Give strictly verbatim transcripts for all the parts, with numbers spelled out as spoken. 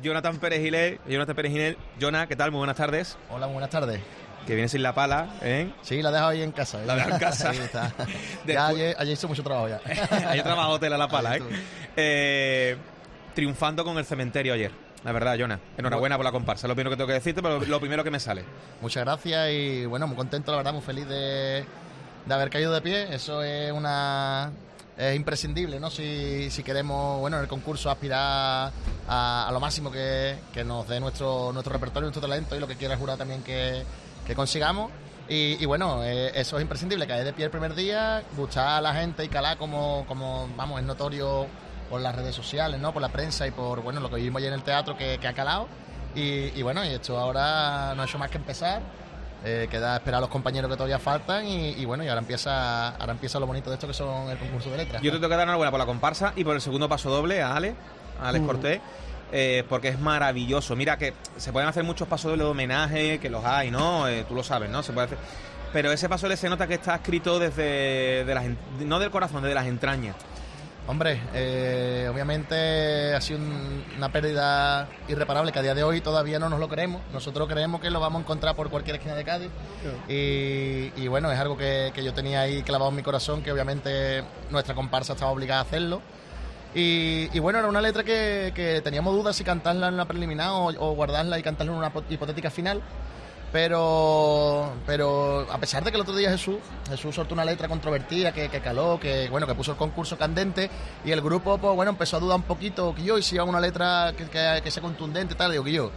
Jonathan Pérez-Gilel. Jonathan Pérez-Gilel. Jonah, ¿qué tal? Muy buenas tardes. Hola, muy buenas tardes. Que viene sin la pala, ¿eh? Sí, la he dejado ahí en casa. ¿eh? La he dejado en casa. Ahí está. Ya ayer, ayer hizo mucho trabajo ya. Ayer trabajó tela la pala, ¿eh? ¿eh? Triunfando con el cementerio ayer. La verdad, Jonah. Enhorabuena por la comparsa. Lo primero que tengo que decirte, pero lo primero que me sale. Muchas gracias y bueno, muy contento, la verdad, muy feliz de, de haber caído de pie. Eso es una... es imprescindible, ¿no? Si, si queremos, bueno, en el concurso aspirar a, a lo máximo que, que nos dé nuestro, nuestro repertorio, nuestro talento y lo que quiera el jurado también que, que consigamos. Y, y bueno, eh, eso es imprescindible, caer de pie el primer día, gustar a la gente y calar como, como vamos, es notorio por las redes sociales, ¿no? Por la prensa y por, bueno, lo que vimos ayer en el teatro que, que ha calado. Y, y bueno, y esto ahora no ha hecho más que empezar. Eh, queda esperar a los compañeros que todavía faltan y, y bueno, y ahora empieza ahora empieza lo bonito de esto que son el concurso de letras. Yo te tengo que dar enhorabuena por la comparsa y por el segundo paso doble a Ale, a Alex uh. Cortés, eh, porque es maravilloso. Mira que se pueden hacer muchos pasos dobles de homenaje, que los hay, ¿no? Eh, tú lo sabes, ¿no? Se puede hacer, pero ese paso doble se nota que está escrito desde de las, no del corazón, desde las entrañas. Hombre, eh, obviamente ha sido un, una pérdida irreparable que a día de hoy todavía no nos lo creemos. Nosotros creemos que lo vamos a encontrar por cualquier esquina de Cádiz. Sí. Y, y bueno, es algo que, que yo tenía ahí clavado en mi corazón, que obviamente nuestra comparsa estaba obligada a hacerlo. Y, y bueno, era una letra que, que teníamos dudas si cantarla en la preliminar o, o guardarla y cantarla en una hipotética final. Pero pero a pesar de que el otro día Jesús Jesús soltó una letra controvertida que, que caló, que bueno, que puso el concurso candente y el grupo pues bueno empezó a dudar un poquito que yo y si iba una letra que, que, que sea contundente tal, digo que yo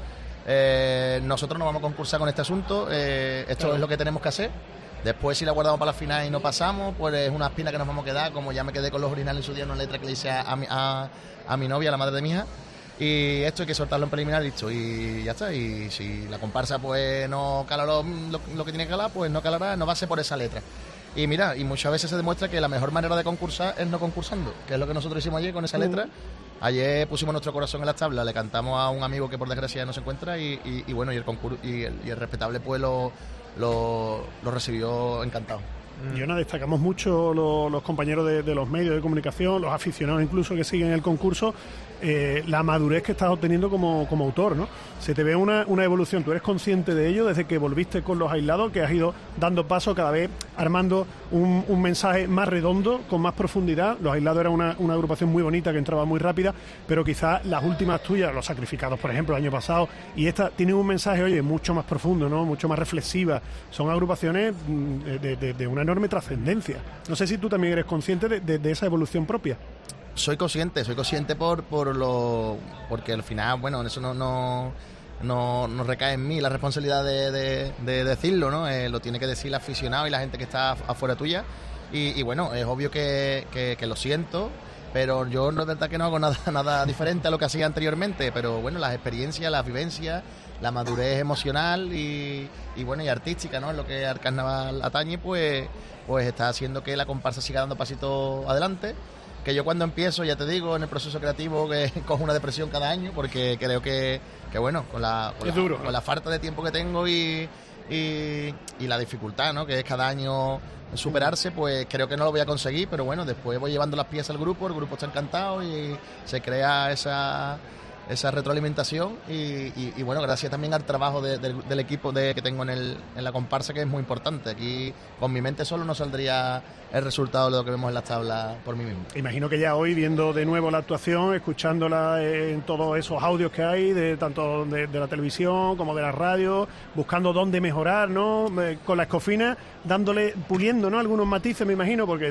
eh, nosotros no vamos a concursar con este asunto, eh, esto claro. Es lo que tenemos que hacer. Después si la guardamos para la final y no pasamos, pues es una espina que nos vamos a quedar, como ya me quedé con los originales en su día, una letra que le hice a, a, mi, a, a mi novia, a la madre de mi hija. Y esto hay que soltarlo en preliminar, listo, y ya está. Y si la comparsa pues no cala lo, lo, lo que tiene que calar, pues no calará, no va a ser por esa letra. Y mira, y muchas veces se demuestra que la mejor manera de concursar es no concursando, que es lo que nosotros hicimos ayer con esa letra. Ayer pusimos nuestro corazón en las tablas, le cantamos a un amigo que por desgracia no se encuentra y, y, y bueno, y el concurso y el, y el respetable pues lo, lo, lo recibió encantado. Y Jonah, destacamos mucho los, los compañeros de, de los medios de comunicación, los aficionados incluso que siguen el concurso, eh, la madurez que estás obteniendo como, como autor, ¿no? Se te ve una, una evolución, tú eres consciente de ello desde que volviste con Los Aislados, que has ido dando paso cada vez armando un, un mensaje más redondo, con más profundidad. Los Aislados era una, una agrupación muy bonita que entraba muy rápida, pero quizás las últimas tuyas, Los Sacrificados, por ejemplo, el año pasado, y esta tienen un mensaje, oye, mucho más profundo, ¿no? Mucho más reflexiva. Son agrupaciones de, de, de una enorme trascendencia. No sé si tú también eres consciente de, de, de esa evolución propia. Soy consciente, soy consciente por por lo porque al final, bueno, eso no no no, no recae en mí la responsabilidad de, de, de decirlo, ¿no? Eh, lo tiene que decir el aficionado y la gente que está afuera tuya. Y, y bueno, es obvio que, que, que lo siento, pero yo no es verdad que no hago nada, nada diferente a lo que hacía anteriormente, pero bueno, las experiencias, las vivencias, la madurez emocional y, y bueno, y artística, ¿no? En lo que al carnaval atañe, pues, pues está haciendo que la comparsa siga dando pasitos adelante. Que yo cuando empiezo, ya te digo, en el proceso creativo, que cojo una depresión cada año, porque creo que, que bueno, con la, con, es la, duro, con ¿no? la falta de tiempo que tengo y, y, y la dificultad, ¿no? Que es cada año superarse, pues creo que no lo voy a conseguir, pero bueno, después voy llevando las piezas al grupo, el grupo está encantado y se crea esa... esa retroalimentación y, y, y bueno, gracias también al trabajo de, de, del equipo de, que tengo en, el, en la comparsa, que es muy importante. Aquí con mi mente solo no saldría el resultado de lo que vemos en las tablas por mí mismo. Imagino que ya hoy, viendo de nuevo la actuación, escuchándola en todos esos audios que hay, de tanto de, de la televisión como de la radio, buscando dónde mejorar, ¿no? Con la escofina, dándole, puliendo, ¿no? Algunos matices, me imagino, porque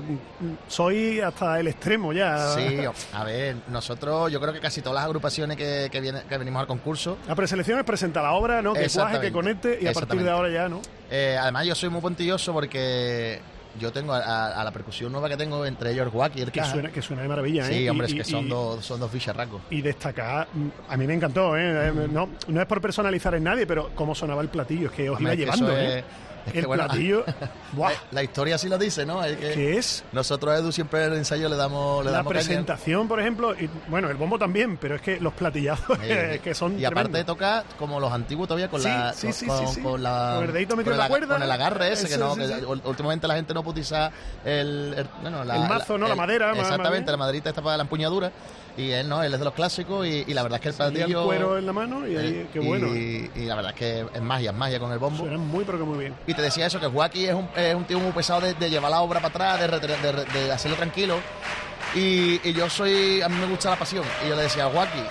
soy hasta el extremo ya. Sí, a ver, nosotros, yo creo que casi todas las agrupaciones que Que, que, viene, que venimos al concurso. La preselección es presentar la obra, ¿no? Que cuaje, que conecte y a partir de ahora ya, ¿no? Eh, además, yo soy muy puntilloso porque yo tengo a, a, a la percusión nueva que tengo entre ellos, el guaki y el que caja. suena, que suena de maravilla, ¿eh? Sí, hombre, y, es que y, son, y, dos, son dos bicharracos. Y destacar, a mí me encantó, ¿eh? No, no es por personalizar en nadie, pero cómo sonaba el platillo, es que os hombre, iba llevando, es, ¿eh? Es que, el bueno, platillo... ¡buah! La, la historia sí lo dice, ¿no? Es que ¿Qué es? nosotros a Edu siempre en el ensayo le damos le La damos presentación, por ejemplo, y bueno, el bombo también, pero es que los platillazos caña. que son Y aparte tremendos. toca como los antiguos todavía con Sí, la sí, sí, con, sí, sí. con la Con el dedito metido con en la el- cuerda. con el agarre ese que Eso, no sí, que sí. últimamente la gente no puede usar el, el, bueno, la- El mazo, ¿no? La madera, más- exactamente, más la maderita esta para la empuñadura. Y él no, él es de los clásicos y, y la verdad es que el Salía el platillo cuero en la mano y ahí, eh, qué bueno. y, y la verdad es que es magia, es magia con el bombo. Suena muy, pero que muy bien. Y te decía eso, que Joaquín es un, es un tío muy pesado de, de llevar la obra para atrás, de, retre- de, re- de hacerlo tranquilo. Y, y yo soy, a mí me gusta la pasión. Y yo le decía, Joaquín,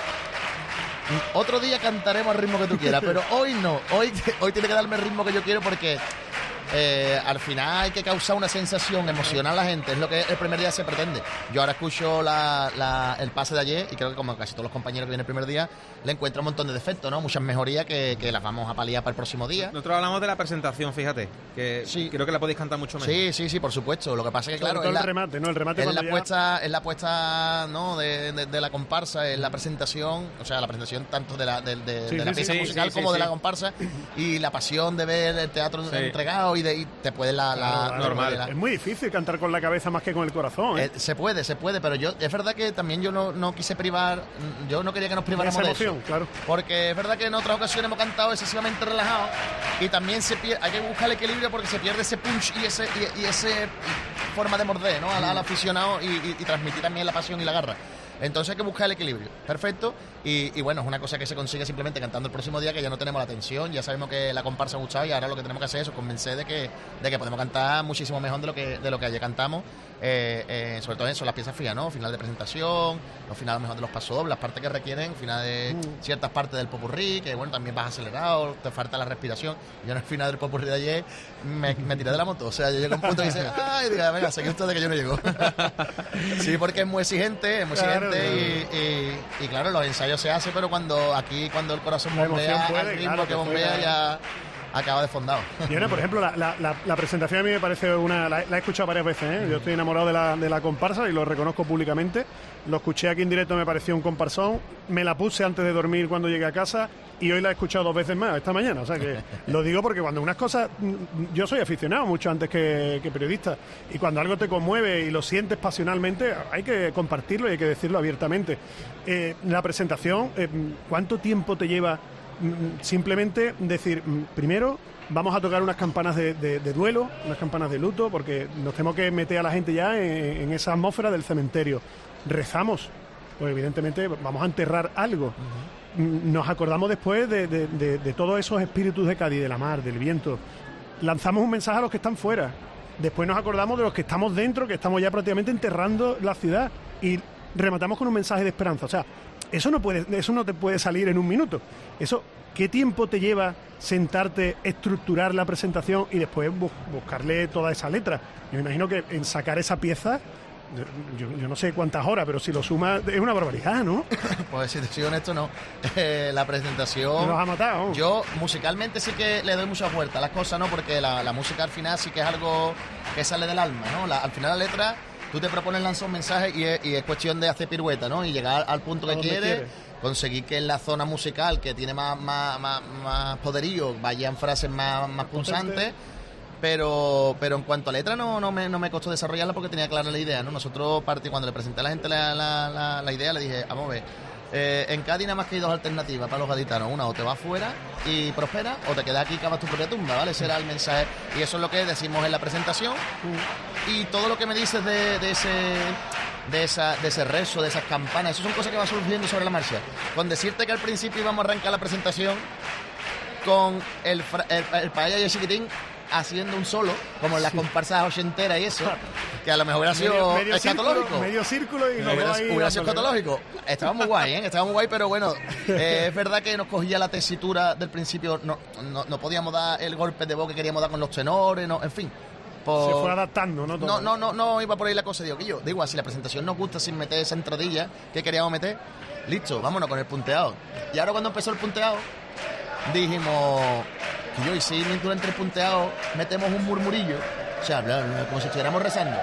otro día cantaremos al ritmo que tú quieras, pero hoy no. Hoy, hoy tiene que darme el ritmo que yo quiero porque eh, al final hay que causar una sensación emocional a la gente. Es lo que el primer día se pretende. Yo ahora escucho la, la- el pase de ayer y creo que como casi todos los compañeros que vienen el primer día, le encuentro un montón de defectos, ¿no? Muchas mejorías que, que las vamos a paliar para el próximo día. Nosotros hablamos de la presentación, fíjate, que Sí. creo que la podéis cantar mucho mejor. Sí, sí, sí, por supuesto. Lo que pasa es que, Sobre claro, todo es el la, remate, ¿no? El remate es cuando la ya- puesta, es la puesta ¿no? de, de- de la comparsa, es la presentación, o sea, la presentación tanto de la, de, de- Sí, de la sí, pieza sí, musical sí, como sí, de la sí. comparsa y la pasión de ver el teatro Sí. entregado y, de, y te puede la... la- Claro, claro, normal. la- Es muy difícil cantar con la cabeza más que con el corazón, ¿eh? eh, se puede, se puede, pero yo es verdad que también yo no, no quise privar, mm, yo no quería que nos priváramos Esa de emoción, eso. claro. Porque es verdad que en otras ocasiones hemos cantado excesivamente relajados y también se pier- hay que buscar el equilibrio porque se pierde ese punch y ese y, y ese forma de morder, ¿no? al, al aficionado y, y- y transmitir también la pasión y la garra. Entonces hay que buscar el equilibrio. Perfecto. Y, y bueno, es una cosa que se consigue simplemente cantando el próximo día, que ya no tenemos la tensión, ya sabemos que la comparsa ha gustado y ahora lo que tenemos que hacer es eso, convencer de que, de que podemos cantar muchísimo mejor de lo que, de lo que ayer cantamos. Eh, eh, sobre todo eso, las piezas frías, ¿no? Final de presentación, los finales mejor de los pasodobles, las partes que requieren, final de Mm. ciertas partes del popurrí, que bueno, también vas acelerado, te falta la respiración. Yo en el final del popurrí de ayer me, me tiré de la moto, o sea, yo llegué a un punto que dice, ay, diga, venga, seguí ustedes que yo no llego. Sí, porque es muy exigente, es muy Claro, exigente y, y- y claro, los ensayos se hacen, pero cuando aquí, cuando el corazón La bombea, emoción puede, al ritmo claro, que que bombea, puede. ya acaba desfondado. Y ahora, por ejemplo, la, la- la- la presentación a mí me parece una... La, la he escuchado varias veces, ¿eh? Yo estoy enamorado de la, de la comparsa y lo reconozco públicamente. Lo escuché aquí en directo, me pareció un comparsón. Me la puse antes de dormir cuando llegué a casa y hoy la he escuchado dos veces más esta mañana. O sea que lo digo porque cuando unas cosas... Yo soy aficionado mucho antes que, que periodista. Y cuando algo te conmueve y lo sientes pasionalmente, hay que compartirlo y hay que decirlo abiertamente. Eh, la presentación, eh, ¿cuánto tiempo te lleva? Mm, simplemente decir, mm, primero vamos a tocar unas campanas de, de- de duelo, unas campanas de luto, porque nos tenemos que meter a la gente ya en, en esa atmósfera del cementerio. Rezamos, pues evidentemente vamos a enterrar algo. Mm, Nos acordamos después de, de- de- de todos esos espíritus de Cádiz, de la mar, del viento. Lanzamos un mensaje a los que están fuera. Después nos acordamos de los que estamos dentro, que estamos ya prácticamente enterrando la ciudad. Y rematamos con un mensaje de esperanza. O sea, eso no puede, eso no te puede salir en un minuto. Eso, ¿qué tiempo te lleva sentarte, estructurar la presentación y después bu- buscarle toda esa letra? Yo me imagino que en sacar esa pieza, yo, yo no sé cuántas horas, pero si lo sumas es una barbaridad, ¿no? Pues si te soy honesto, no. Eh, la presentación... Nos ha matado. Yo musicalmente sí que le doy mucha vuelta a las cosas, ¿no? Porque la, la música al final sí que es algo que sale del alma, ¿no? La- al final la letra, tú te propones lanzar un mensaje y es, y es cuestión de hacer pirueta, ¿no? Y llegar al punto A que donde quieres, quieres. conseguir que en la zona musical que tiene más, más, más, más poderío vayan frases más, más punzantes. Pero, pero en cuanto a letra no, no, me, no me costó desarrollarla porque tenía clara la idea, ¿no? Nosotros parti- cuando le presenté a la gente la, la, la, la idea, le dije, vamos a ver, eh, en Cádiz nada más que hay dos alternativas para los gaditanos. Una, o te vas fuera y prosperas, o te quedas aquí y cavas tu propia tumba, ¿vale? Ese era el mensaje. Y eso es lo que decimos en la presentación. Y todo lo que me dices de, de ese de esa de ese rezo, de esas campanas, eso son cosas que van surgiendo sobre la marcha. Con decirte que al principio íbamos a arrancar la presentación con el, fra- el, el paella y el chiquitín haciendo un solo, como en las comparsas ochenteras y eso, que a lo mejor hubiera sido medio, medio escatológico. círculo, medio círculo y los Hubiera, dos ahí hubiera sido dándole. escatológico. Estaba muy guay, ¿eh? Estaba muy guay, pero bueno, eh, es verdad que nos cogía la tesitura del principio, no, no, no podíamos dar el golpe de voz que queríamos dar con los tenores, no, en fin. Por- Se fue adaptando, ¿no? Todo. no, no, no, no iba por ahí la cosa. Digo, que yo, da igual, si la presentación nos gusta sin meter esa entradilla que queríamos meter, listo, vámonos con el punteado. Y ahora cuando empezó el punteado, dijimos, que yo, y si durante el punteado metemos un murmurillo, o sea, bla, bla, como si estuviéramos rezando.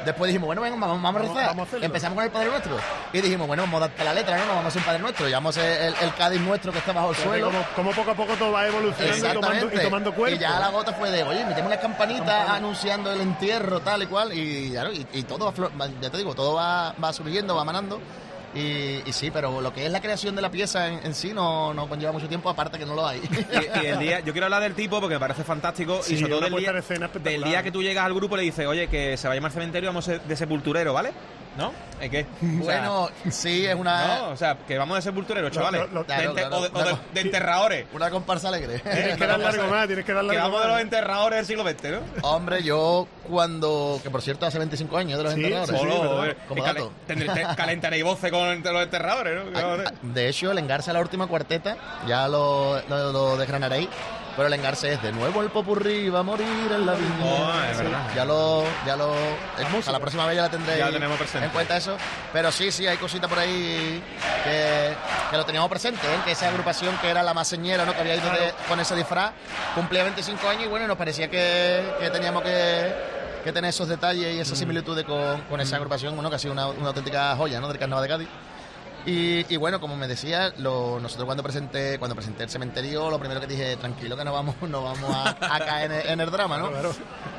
Después dijimos, bueno, venga, vamos, vamos a rezar. Vamos a hacerlo. Empezamos con el Padre Nuestro. Y dijimos, bueno, vamos a dar la letra, ¿no? No vamos a hacer un Padre Nuestro. Y vamos a hacer el, el Cádiz nuestro que está bajo el Porque suelo. Como, como poco a poco todo va evolucionando y tomando, Exactamente. y tomando cuerpo. Y ya la gota fue de, oye, metemos una campanita Campana. anunciando el entierro, tal y cual. Y, claro, y, y todo, va, flor- va- ya te digo, todo va, va surgiendo, va manando. Y, y sí, pero lo que es la creación de la pieza en, en sí no, no conlleva mucho tiempo, aparte que no lo hay. Y, y el día, yo quiero hablar del tipo porque me parece fantástico Sí, y sobre todo una del puesta día, en escena espectacular. del día que tú llegas al grupo y le dices, oye, que se va a llamar cementerio, vamos de sepulturero, ¿vale? ¿No? ¿Es qué? O sea, Bueno, sí, es una, no, o sea, que vamos de sepulturero, chavales. lo- lo- De claro, ente- claro. o de, o de- de enterradores. una comparsa alegre. Tienes que dar largo más, tienes que dar Que largo vamos de los más. enterradores del siglo veinte, ¿no? Hombre, yo cuando, que por cierto hace veinticinco años de los Sí, enterradores. sí, Solo, ¿verdad? eh, Como y calen- dato. tendré- te- calentaré voces con los enterradores, ¿no? Ay, de hecho, el engarce a la última cuarteta, ya lo, lo, lo desgranaréis, pero el engarce es de nuevo el popurrí va a morir en la viña. Oh, es verdad. Ya lo, ya lo, a la próxima vez ya la tendréis Ya lo tenemos presente. en cuenta eso. Pero sí, sí, hay cositas por ahí que, que lo teníamos presente, ¿eh? Que esa agrupación que era la más señera, ¿no? Que había ido de- Claro. con ese disfraz, cumplía veinticinco años y bueno, nos parecía que, que teníamos que, que tener esos detalles y Mm. esas similitudes con, con esa agrupación, bueno, que ha sido una, una auténtica joya, ¿no? Del Carnaval de Cádiz. Y, y bueno, como me decía, lo, nosotros cuando presenté cuando presenté el cementerio, lo primero que dije, tranquilo que no vamos, no vamos a, a caer en el, en el drama, ¿no? Claro,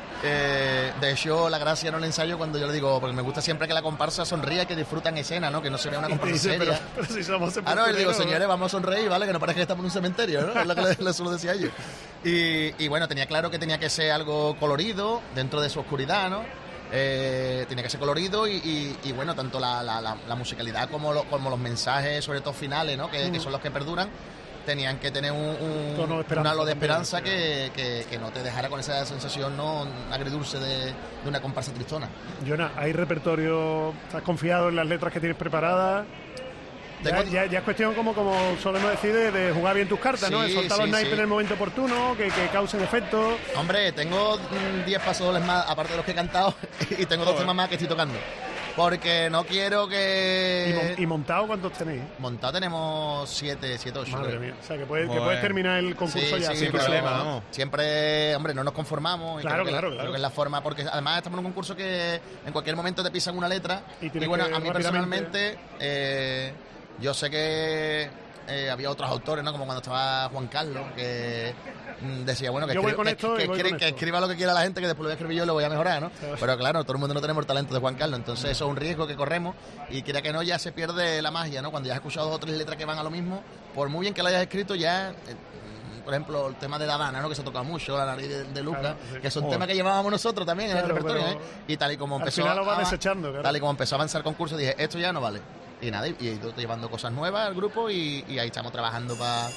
Eh, de hecho, la gracia no el ensayo cuando yo le digo, porque me gusta siempre que la comparsa sonría y que disfruta en escena, ¿no? Que no se vea una Y te comparsa dice, seria. pero, pero si somos Ah, no, y digo, sepultureros, señores, vamos a sonreír, ¿vale? Que no parezca que estamos en un cementerio, ¿no? Es lo que le, le suelo decir a ellos. Y, y bueno, tenía claro que tenía que ser algo colorido, dentro de su oscuridad, ¿no? Eh, tenía que ser colorido y, y- y bueno, tanto la, la- la- la musicalidad como, lo- como los mensajes, sobre todo finales, ¿no? Que, que son los que perduran, tenían que tener un, un, Tono de esperanza un halo de también, esperanza que, que- que no te dejara con esa sensación no agridulce de, de una comparsa tristona. Jonah, ¿hay repertorio? ¿Estás confiado en las letras que tienes preparadas? Ya, Tengo- ya, ya es cuestión, como, como solemos decir, de, de jugar bien tus cartas, ¿no? De Sí, soltar sí, los naipes sí. en el momento oportuno, que, que causen efecto. Hombre, tengo diez pasodobles más, aparte de los que he cantado, y tengo dos Joder. temas más que estoy tocando. Porque no quiero ¿Y, que... mon- y montado cuántos tenéis? Montado tenemos siete, siete, ocho. Madre creo. mía. O sea, que puedes, que Joder. puedes terminar el concurso Sí, ya sí, sin pero- problema. problema, ¿no? vamos. Siempre, hombre, no nos conformamos. y Claro, creo que, claro, creo claro. que es la forma, porque además estamos en un concurso que en cualquier momento te pisan una letra. Y Y, tienes bueno, que a mí rápidamente- personalmente, eh, yo sé que eh, había otros autores, ¿no? Como cuando estaba Juan Carlos, que mm, decía, bueno, que, Yo voy escriba, con que- esto y que voy escri- con que esto. escriba lo que quiera la gente, que después lo voy a escribir yo y lo voy a mejorar, ¿no? Claro. Pero claro, todo el mundo no tenemos el talento de Juan Carlos, entonces eso es un riesgo que corremos y quiera que no, ya se pierde la magia, ¿no? Cuando ya has escuchado dos o tres letras que van a lo mismo, por muy bien que la hayas escrito, ya... eh, por ejemplo, el tema de la Dana, ¿no? Que se ha tocado mucho, la nariz de, de Lucas, Claro, sí. que son Joder. temas que llevábamos nosotros también en el Claro, repertorio, pero ¿eh? Y tal y como al empezó final lo vas a- desechando, claro. tal y como empezó a avanzar el concurso, dije, esto ya no vale. Y nada, y, y he ido llevando cosas nuevas al grupo y, y ahí estamos trabajando para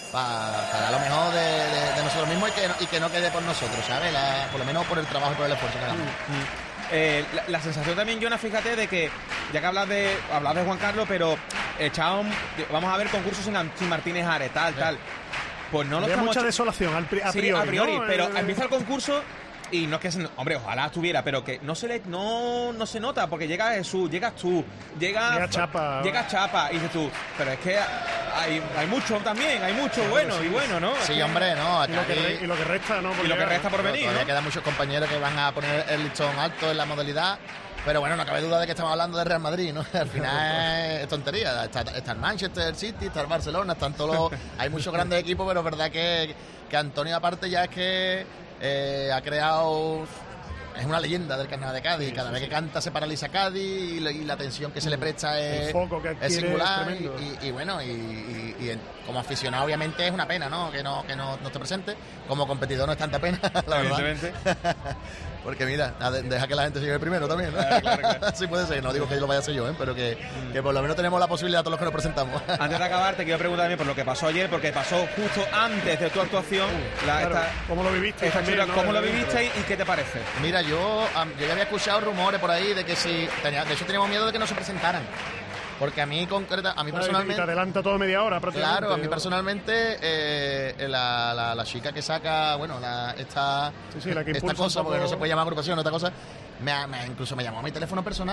para lo mejor de, de- de nosotros mismos y que, no, y que no quede por nosotros, ¿sabes? La- por lo menos por el trabajo y por el esfuerzo que hagamos. Eh, la, la sensación también, Jonah, fíjate, de que, ya que hablas de hablas de Juan Carlos, pero echamos, vamos a ver concursos sin, An- sin Martínez Ares, tal, tal. Pues no lo Había estamos mucha echa- desolación al pri- a Sí, priori, a priori, ¿no? pero Eh, empieza el concurso y no es que se, hombre, ojalá estuviera, pero que no se le no, no se nota porque llega Jesús, llegas tú, llega Llega Chapa. llega Chapa y dices tú, pero es que hay, hay mucho también, hay mucho bueno y bueno, ¿no? Es Sí, que- hombre, no, y, lo que aquí- re- y lo que resta, ¿no? Por y lo que llegar. resta por Pero venir, todavía ¿no? quedan muchos compañeros que van a poner el listón alto en la modalidad. Pero bueno, no cabe duda de que estamos hablando de Real Madrid, ¿no? Al final es tontería. Está, está el Manchester City, está el Barcelona, están todos los... Hay muchos grandes equipos, pero es verdad que, que Antonio aparte ya es que eh, ha creado... Es una leyenda del Carnaval de Cádiz. Cada vez que canta se paraliza Cádiz y, la- y la atención que se le presta es, El foco que es adquiere es singular. tremendo. y, y- y bueno, y, y- y en- como aficionado obviamente es una pena, ¿no? Que no, que no, no esté presente. Como competidor no es tanta pena, la verdad. Evidentemente. Porque mira, a- de- deja que la gente llegue primero también, ¿no? Claro, claro, claro. Sí puede ser, no digo que yo lo vaya a hacer yo, ¿eh? Pero que, que por lo menos tenemos la posibilidad todos los que nos presentamos. Antes de acabar, te quiero preguntar también por lo que pasó ayer, porque pasó justo antes de tu actuación. La, Claro, esta, ¿cómo lo viviste? esta también, chula, ¿no? ¿Cómo lo Del evento. vivisteis y qué te parece? Mira, yo, am, yo ya había escuchado rumores por ahí de que si... Tenía, de hecho teníamos miedo de que no se presentaran. Porque a mí concreta, a mí Claro, y te- y personalmente... te adelanta todo media hora prácticamente. Claro, a mí personalmente eh, la, la, la chica que saca, bueno, la, esta, Sí, sí, la que esta impulsa cosa, un poco- porque no se puede llamar agrupación, otra cosa, me, ha- me ha- incluso me llamó a mi teléfono personal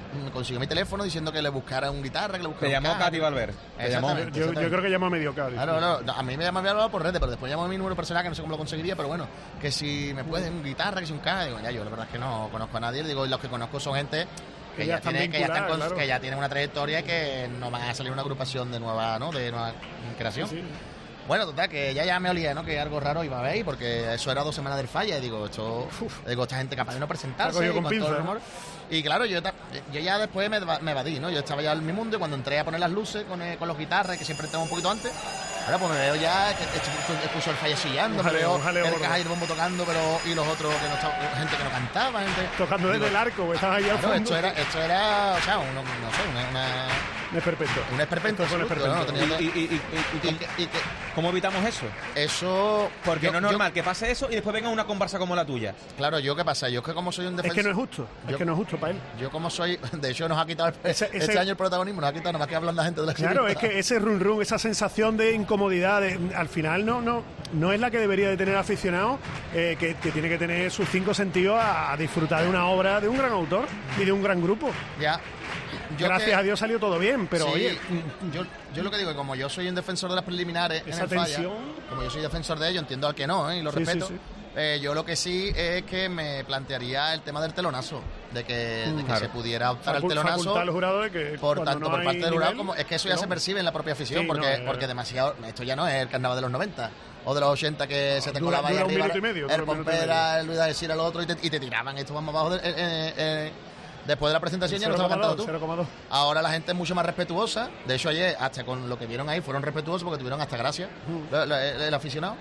me consiguió mi teléfono diciendo que le buscara un guitarra, que le buscara Te un llamó caja. Katy Valverde. Te llamó. Exactamente, Yo, yo exactamente. creo que llama a medio Cádiz. Claro, claro. No, a mí me llamó, me hablaba por redes, pero después llamó a mi número personal, que no sé cómo lo conseguiría, pero bueno, que si me pueden un guitarra, que si un caja, digo, ya, yo la verdad es que no conozco a nadie, digo, y los que conozco son gente que, Que ya, ya están tiene, que, ya están vinculadas, con- claro. que ya tienen una trayectoria y que no van a salir una agrupación de nueva, ¿no? De nueva creación. Sí, sí. Bueno, total, que ya, ya me olía, ¿no? Que algo raro iba a haber, porque eso era dos semanas del falla, y digo, esto, digo, esta gente capaz de no presentarse, Se ha cogido y con con todo el pinzas, ¿no? rumor. Y claro, yo, ta- yo ya después me, eva- me evadí, ¿no? Yo estaba ya en mi mundo, y cuando entré a poner las luces con, eh, con los guitarras, que siempre estaba un poquito antes, ahora pues me veo ya, que que escucho el falla chillando, Un me jaleo, veo un jaleo el gordo. caja y el bombo tocando, pero y los otros, que no estaba, gente que no cantaba, gente... Tocando desde Digo, el arco, pues estabas ahí al claro, fondo. esto era, esto era, o sea, uno, no sé, una... una Un esperpento. un esperpento Esto fue un absoluto, ¿no? esperpento. Tenía- ¿Y, y, y, y- y y cómo, que- y que cómo evitamos eso? eso... Porque yo- no es yo- normal que pase eso y después venga una comparsa como la tuya. Claro, yo qué pasa, yo es que como soy un Es defensor... que no es justo. Es Yo- que no es justo para él. Yo como soy, de hecho nos ha quitado el, Ese- este ese- año el protagonismo, nos ha quitado, nada más que hablan la gente de la Claro, serie. es que ese run run, esa sensación de incomodidad, de- al final no, no, no es la que debería de tener el aficionado, eh, que, que tiene que tener sus cinco sentidos a, a disfrutar de una obra de un gran autor y de un gran grupo. Ya. Yo Gracias que- a Dios salió todo bien, pero sí, oye, yo, yo lo que digo, como yo soy un defensor de las preliminares Esa en el falla, tensión. como yo soy defensor de ello, entiendo al que no, ¿eh? Y lo Sí, sí, respeto. sí. Eh, yo lo que sí es que me plantearía el tema del telonazo, de que, de que Claro. se pudiera optar al facu- telonazo. facultar al jurado de que Por cuando tanto no por hay parte del jurado nivel, como es que eso ya no. se percibe en la propia afición Sí, porque, no, eh. porque demasiado esto ya no es el carnaval de los noventa o de los ochenta que se te Dura- colaba ahí dura un arriba minuto y medio, dura el un minuto y Pompera, el Luis de decir al otro y te, y te tiraban esto vamos abajo del- eh, eh, eh, después de la presentación ya no estaba cantado tú. cero coma dos. Ahora la gente es mucho más respetuosa. De hecho, ayer, hasta con lo que vieron ahí, fueron respetuosos porque tuvieron hasta gracia Mm. lo- lo- el, el aficionado.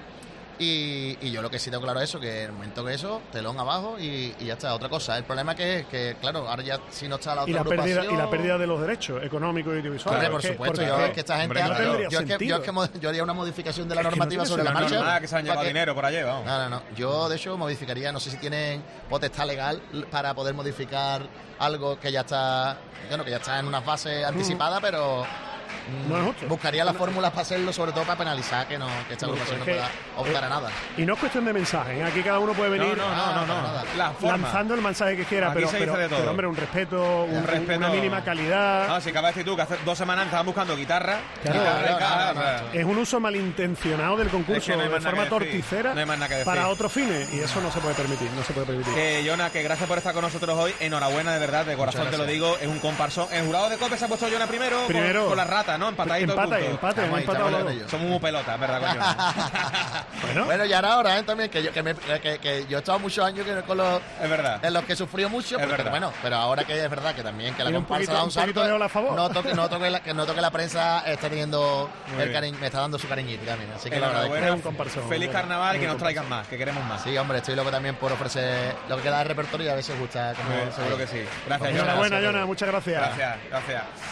Y, y yo lo que sí tengo claro es eso, que en el momento que eso, telón abajo y, y ya está. Otra cosa, el problema que es que, claro, ahora ya si no está la otra Y la, pérdida, agrupación... y la pérdida de los derechos económicos y audiovisuales. Hombre, por porque- supuesto, porque yo, es es que esta gente... hombre, ha- no yo- tendría yo, es que, yo, sentido. es que mo- yo haría una modificación de la Es que no normativa tiene sobre la sentido. marcha. Nada, que se han para llevado que- dinero por allí, vamos. No, no, no. Yo, de hecho, modificaría, no sé si tienen potestad legal para poder modificar algo que ya está, bueno, que ya está en unas fases anticipadas, pero mm, No es justo. buscaría las fórmulas para hacerlo, sobre todo para penalizar que, no, que esta No, agrupación es no que, pueda optar eh, a nada. Y no es cuestión de mensaje, ¿eh? Aquí cada uno puede No, venir no, no, no, no. nada. La forma. lanzando el mensaje que quiera, Aquí pero, se dice pero, de todo. pero, hombre, un respeto, un- Un respeto. una mínima calidad. No, si acabas de decir tú que hace dos semanas estaban buscando guitarra. Claro, guitarra y claro, caja, no, no, o sea, no. Es un uso malintencionado del concurso Es que no hay de más nada forma que decir. torticera No hay más nada que decir. para otros fines, y eso no se puede permitir, no se puede permitir. Que Jonah, que gracias por estar con nosotros hoy. Enhorabuena, de verdad, de corazón Muchas te lo gracias. digo. Es un comparsón. El jurado de COPE se ha puesto Jonah primero, con- Primero. con, la rata, ¿no? Empatadito el Empate, punto. empate, Estamos ahí, empatado estamos los en dos. ello. Somos muy pelotas, ¿verdad, con Jonah? Bueno, Bueno, y ahora, ahora ¿eh? también, que yo, que, me- que- que yo he estado muchos años que- con los, Es verdad. en los que he sufrido mucho, Es porque, verdad. bueno, pero ahora que es verdad que también que la Tiene un comparsa poquito- da un un poquito salto, de ola a favor. noto que, noto que, la, que noto que la prensa está teniendo Muy el bien. cariño, me está dando su cariñito también, así que lo agradezco. Enhorabuena. Es un comparsón. Feliz carnaval y que Es un nos traigan más, que queremos más. Sí, hombre, estoy loco también por ofrecer lo que queda de repertorio y a veces gusta. Como Muy bien, seguro que sí. Gracias, Bueno, Jonah. enhorabuena, gracias. Jonah, muchas gracias. Gracias, gracias.